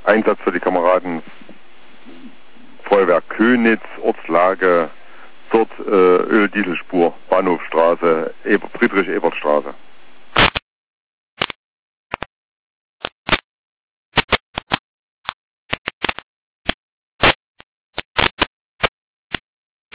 Einsatz für die Kameraden. Feuerwehr Köniz, Ortslage, dort Öl-Dieselspur, Bahnhofstraße, Friedrich-Ebert-Straße.